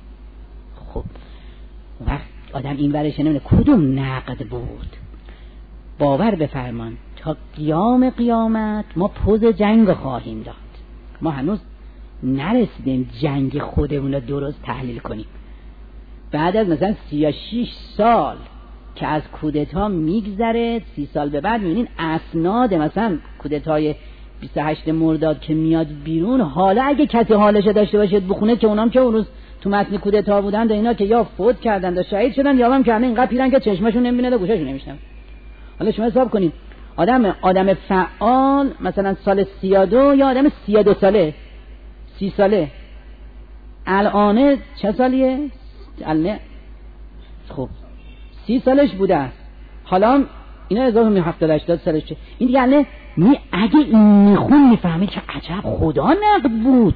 خب وقت آدم این ورش نمیده کدوم نقد بود. باور بفرمان تا قیام قیامت ما پوز جنگ خواهیم داد. ما هنوز نرسیدیم جنگ خودمون رو درست تحلیل کنیم. بعد از مثلا سی و شش سال که از کودتا میگذره، سی سال به بعد میبینین اسناد مثلا کودتای بیست و هشتم مرداد که میاد بیرون، حالا اگه کسی حالش داشته باشید بخونه که اونام که اون روز تو متن کودتا بودن و اینا که یا فوت کردن یا شهید شدن یا هم که همه اینقدر پیرن که چشمشون نمیبینه و گوششون نمیشنوه. حالا شما حساب کنین آدم آدم فعال مثلا سال سی و دو یا آدم سی و دو ساله سی ساله الان چه سالیه؟ الان خب سی سالش بوده، حالا اینا هزار و هفتاد و هشتاد سالش چه؟ این دیگه الان می اگه این میخون میفهمید که عجب خدا نقد بود.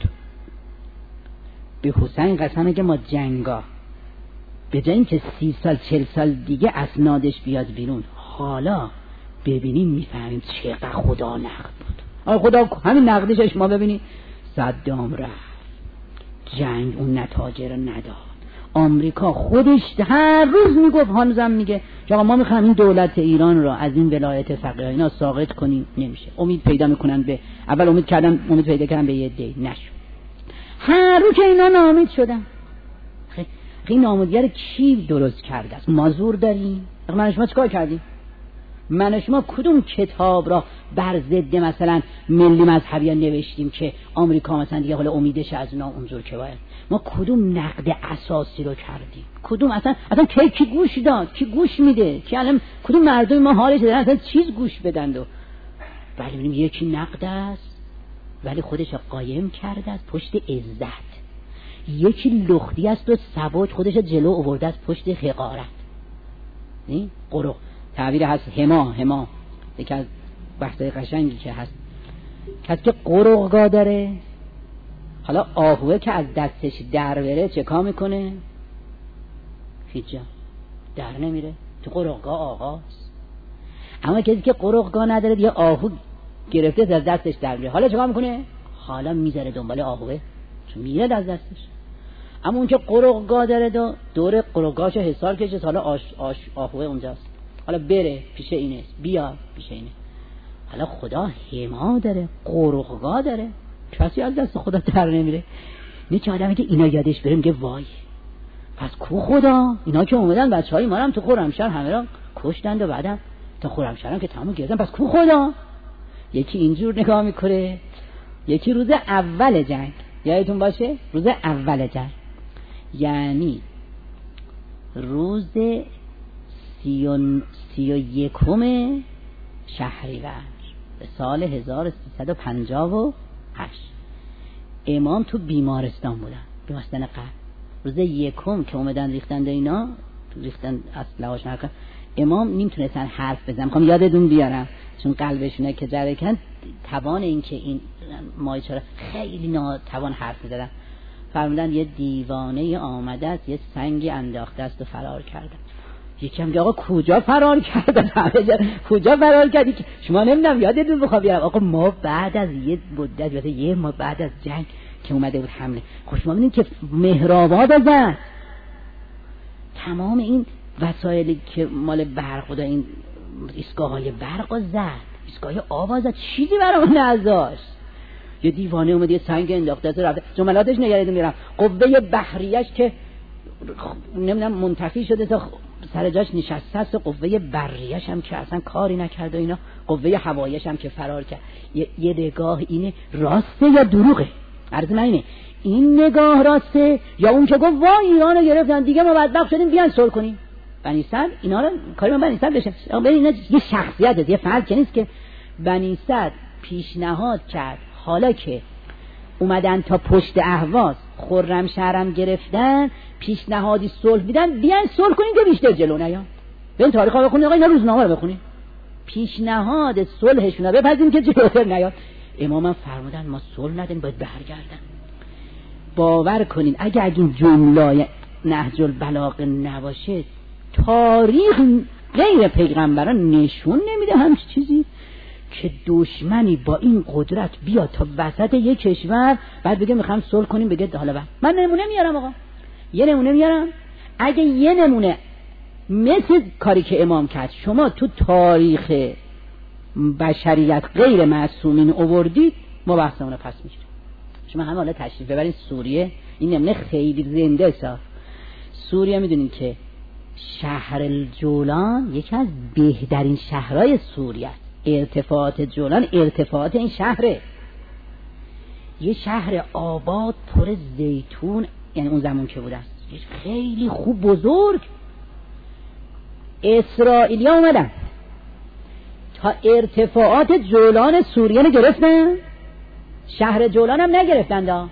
به حسین قسمه که ما جنگا به جای این که سی سال چل سال دیگه اسنادش بیاد بیرون، حالا ببینیم میفهمیم چقدر خدا نقد بود. آره خدا همین نقدش ما ببینیم صدام رفت جنگ اون نتایج رو نداد. آمریکا خودش هر روز میگفت، هنوزم میگه آقا ما میخوایم این دولت ایران رو از این ولایت فقیه اینا ساقط کنیم، نمیشه. امید پیدا میکنن به اول امید کردن امید پیدا کردن به یه دی، نشد. هر روز که اینا ناامید شدن. خیلی این ناامیدی کی درست کرده است؟ ما زور داریم؟ من شما چیکار کردیم؟ من شما کدوم کتاب را بر ضد مثلا ملی مذهبی نوشتیم که آمریکا مثلا دیگه حالا امیدش از اونا اونجور که باید؟ ما کدوم نقد اساسی رو کردیم؟ کدوم اصلا اصلا کی کی گوش داد؟ کی گوش میده؟ کی الان کدوم مردم ما حالش دارن اصلا چیز گوش بدن؟ و ولی ببینیم یکی نقد است ولی خودش قایم کرده است پشت عزت، یکی لختی است و ثبات خودش جلو آورده است پشت حقارت. نه قرق تعبیر هست هما هما یکی از بحثای قشنگی که هست، کسی که قرقگاه داره، حالا آهوه که از دستش در بره چه کار میکنه؟ هیچ جا در نمیره، تو قرقگاه آقاست. اما کسی که قرقگاه نداره یه آهو گرفته از دستش در میره، حالا چه کار میکنه؟ حالا میذاره دنبال آهوه چون میره از دستش. اما اون که قرقگاه داره دو دور قرقگاهشو حصار کشه، حالا آش آش آهوه اونجاست، حالا بره پیش اینه، بیا پیش اینه. حالا خدا هما داره، قرقگاه داره، کسی از دست خدا در نمیره. نه چه آدمی که اینا یادش بره میگه وای پس کو خدا؟ اینا که اومدن بچهای ما هم تو خرمشهر همه را کشتند و بعدم تا خرمشهر هم که تمام گرفتن، پس کو خدا؟ یکی اینجور نگاه میکنه. یکی روز اول جنگ، یادتون باشه روز اول جنگ یعنی روز سی و, سی و یکم شهریور سال هزار و سیصد و پنجاه و هشت امام تو بیمارستان بودن، بیمارستان قلب. روز یکم که اومدن ریختن اینا ریختن اصلاحاش نکن، امام نمیتونستن حرف بزنن. میخوام یادتون بیارم چون قلبشونه که جره کن توان این که این مایچه خیلی ناتوان حرف میزدن. فرمودن یه دیوانه آمده است یه سنگی انداخته است و فرار کرده. یکی هم آقا کجا فرار کرد؟ کجا فرار کردی؟ شما نمیدونم یادتون بخوام بیارم آقا ما بعد از یه مدت یا یه ما بعد از جنگ که اومده بود حمله، خب شما ببینید که مهرآباد زد، تمام این وسایلی که مال برق و این ایستگاه‌های برق زد، ایستگاه آب زد، چیزی برامون نذاشت. یه دیوانه اومد یه سنگ انداخته تو رفته، جملاتش نگردید میرم، قوه بحریش که نمیدونم منتفی شده تا سر جاش نشسته است، و قوه بریش هم که اصلا کاری نکرد و اینا، قوه هوایش هم که فرار کرد. یه, یه نگاه اینه راسته یا دروغه؟ عرض من اینه این نگاه راسته یا اون که گفت وا ایرانو گرفتن دیگه ما بدبخت شدیم بیان صلح کنیم؟ بنی صدر اینا رو کاری من بنی صدر بشه، ببین اینا یه شخصیت، یه فرد که نیست که بنی صدر پیشنهاد کرد حالا که اومدن تا پشت اهواز خرمشهرم گرفتن پیشنهادی صلح میدن بیان صلح کنین که بیشتر جلو نیان. ببین تاریخ رو بخونید آقا، اینا روزنامه رو بخونید، پیشنهاد صلحشون رو بپذیریم که جلوتر نیان. امام فرمودن ما صلح ندیم باید برگردن. باور کنین اگه اگه این جمله نهج البلاغه نباشه تاریخ غیر پیغمبران نشون نمیده همچی چیزی که دشمنی با این قدرت بیاد تا وسط یک کشور بعد بگه میخوام صلح کنیم، بگه حالا بعد من نمونه میارم آقا، یه نمونه میارم. اگه یه نمونه مثل کاری که امام کرد شما تو تاریخ بشریت غیر معصومین آوردید، ما بحثمون رو پس میگیریم. شما همه حالا تشریف ببرید سوریه، این نمونه خیلی زنده است. سوریه میدونید که شهر الجولان یکی از بهترین شهرهای سوریه است. ارتفاعات جولان ارتفاعات این شهره، یه شهر آباد پر زیتون، یعنی اون زمان که بود است خیلی خوب بزرگ. اسرائیلی ها اومدن تا ارتفاعات جولان سوریه رو گرفتن، شهر جولان هم نگرفتن دا.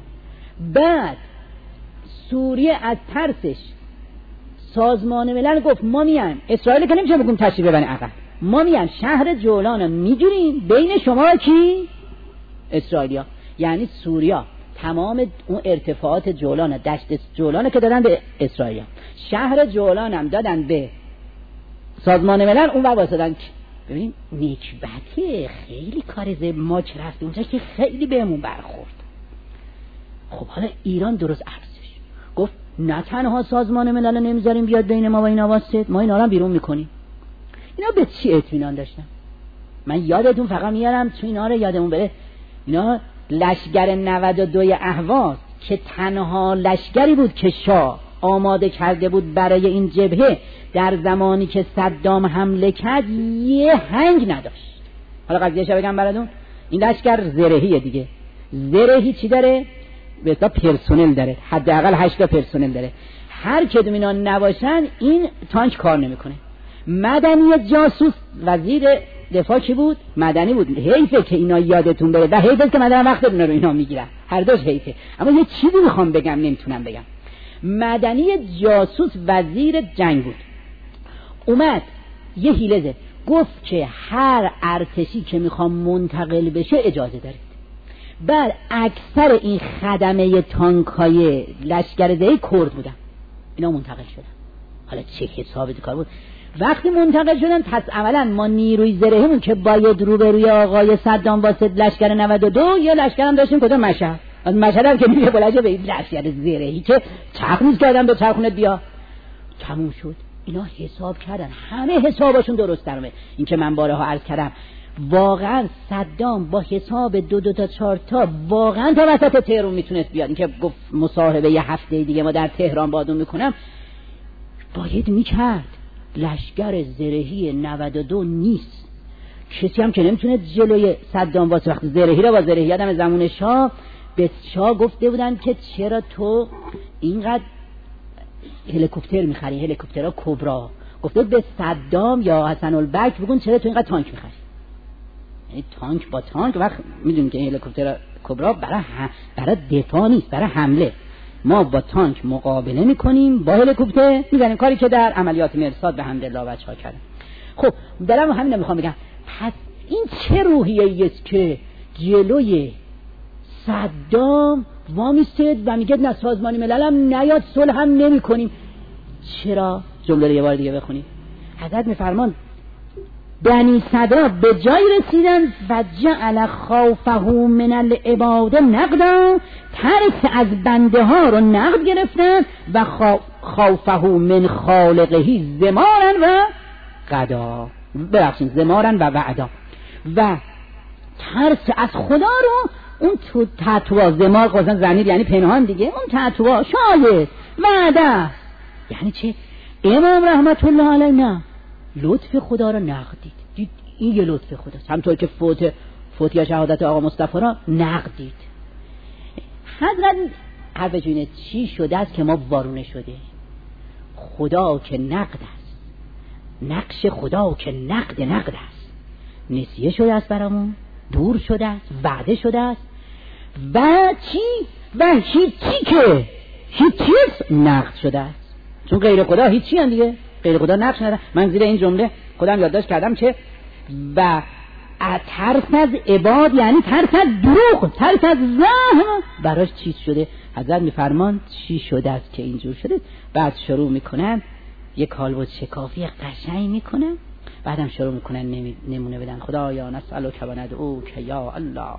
بعد سوریه از ترسش سازمان ملل گفت ما میان اسرائیل که نمیشه بگم تشریف ببرین عقب، ما میان شهر جولان رو میجوریم بین شما کی؟ اسرائیلیا. یعنی سوریا تمام اون ارتفاعات جولان، دشت جولان که دادن به اسرائیلیا، شهر جولان هم دادن به سازمان ملل، اون واسه دادن. ببین نکبته خیلی کار زب ما که رفتیم اونجا که خیلی بهمون برخورد. خب حالا ایران درست عکسش گفت نه تنها سازمان ملل نمیذاریم بیاد بین ما و اینا واسط، ما اینا رو بیرون میکنیم. اینا به چی اطمینان داشتن؟ من یادتون فقط میارم تو اینا رو یادمون بره، اینا لشگر نود و دو اهواز که تنها لشگری بود که شاه آماده کرده بود برای این جبهه در زمانی که صدام حمله کرد یه هنگ نداشت. حالا قضیه‌اش بگم براتون، این لشگر زرهیه دیگه. زرهی چی داره؟ به اصطلاح پرسنل داره، حداقل هشت تا پرسنل داره. هر کدوم اینا نباشن این تانک کار نمیکنه. مدنی جاسوس وزیر دفاع کی بود؟ مدنی بود. حیفه که اینا یادتون بره و حیفه که مدن وقتتون رو اینا میگیرن، هر دوش حیفه. اما یه چیزی میخوام بگم نمیتونم بگم. مدنی جاسوس وزیر جنگ بود، اومد یه حیله زد، گفت که هر ارتشی که میخوام منتقل بشه اجازه دارید. بعد اکثر این خدمه تانکای لشکر زرهی کرد بودن، اینا منتقل شدن. حالا چه حسابی کار بود؟ وقتی منتقل شدن پس اولا ما نیروی زرهیمون که باید روبروی آقای صدام واسه لشکر نود و دو یا لشکر هم داشتیم کجا؟ مشهد. از مشهد هم که میگه بلنشه به این لشکر زرهی که چرخ نیز کردن به چرخونت بیا. تموم شد. اینا حساب کردن، همه حسابشون درست درمه. این که من بارها عرض کردم واقعا صدام با حساب دو دو تا چهار تا واقعا تا وسط تهران میتونست بیاد. این که گفت مصاحبه یه هفته دیگه ما در تهران بادون میکنم، باید میکرد. لشکر زرهی نود و دو نیست، کسی هم که نمیتونه جلوی صدام واسه وقت زرهی را با زرهی یادم زمان شاه به شاه گفته بودن که چرا تو اینقدر هلیکوپتر میخری، هلیکوپترها کبرا. گفته به صدام یا حسن البک بگون چرا تو اینقدر تانک میخری. یعنی تانک با تانک، وقت میدونیم که هلیکوپتر کبرا برای هم... برای دفاع نیست، برای حمله. ما با تانک مقابله میکنیم، با هلیکوپتر میزنیم، کاری که در عملیات مرصاد به حمدالله بچه‌ها کردن. خب دلم همین میخوام بگم، پس این چه روحیه‌ای است که جلوی صدام وامیستد و میگه نه سازمان ملل هم نیاد صلح هم نمی کنیم؟ چرا؟ جمله رو یه بار دیگه بخونید. حضرت میفرمان بنی صدرا به جای رسیدن و جعل خوفه من العباد نقدا، ترس از بنده ها رو نقد گرفتن و خوفه من خالقهی زمارن و قدا، ببخشید زمارن و وعدا، و ترس از خدا رو اون تو تتوا، زمار قصدن زمیر یعنی پنهان دیگه، اون تتوا شاید وعده یعنی چه؟ امام رحمت الله علیه نه لطف خدا رو نقدید، دید این یه لطف خداست، همطور که فوت فوت یا شهادت آقا مصطفی را نقدید. حضرت حرفش اینه چی شده است که ما وارونه شده؟ خدا که نقد است، نقش خدا که نقد نقد است، نسیه شده است برامون، دور شده است، وعده شده است و چی؟ و هیچی که هیچی نقد شده است، چون غیر خدا هیچی هم دیگه، غیر خدا نقش نداره. من زیر این جمله خودم یادداشت کردم که و ترس از عباد یعنی ترس از دروغ، ترس از وهم براش چیز شده. حضرت میفرمان چی شده است که اینجور شده؟ بعد شروع میکنن یک کالبد شکافی قشنگ میکنن، بعدم شروع میکنن نمونه بدن. خدایا نسألک و ندعوک یا الله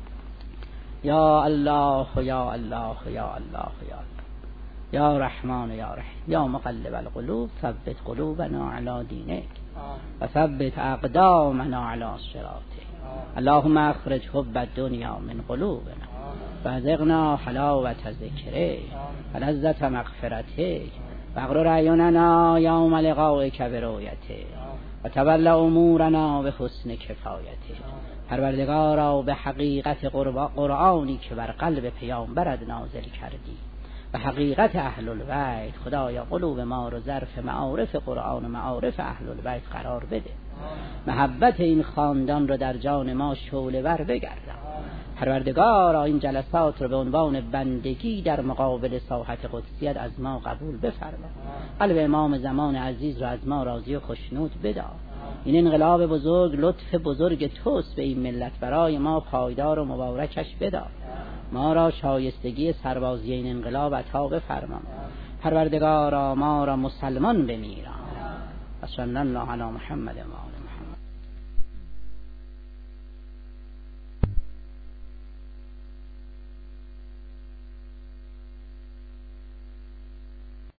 یا الله یا الله یا الله یا الله یا رحمان یا رحیم یا مقلب القلوب ثبت قلوبنا علی دینک و ثبت اقدامنا علی صراطک. اللهم اخرج حب الدنیا من قلوبنا و ذقنا حلاوت ذکرک و لذت مغفرتک و اغرر اعیننا یوم لقائک برؤیتک و تول امورنا به حسن کفایتک. پروردگارا به حقیقت قرآنی که بر قلب پیامبرت نازل کردی و حقیقت اهل البیت، خدایا قلوب ما رو ظرف معارف قرآن و معارف اهل البیت قرار بده. محبت این خاندان رو در جان ما شعله ور بگردان. پروردگارا این جلسات رو به عنوان بندگی در مقابل ساحت قدسیت از ما قبول بفرما. قلب امام زمان عزیز رو از ما راضی و خوشنود بدار. این انقلاب بزرگ لطف بزرگ توست به این ملت، برای ما پایدار و مبارکش بدار. ما را شایستگی سربازی این انقلاب عطا بفرما. پروردگارا ما را مسلمان بمیران. صلی الله علی محمد و آله.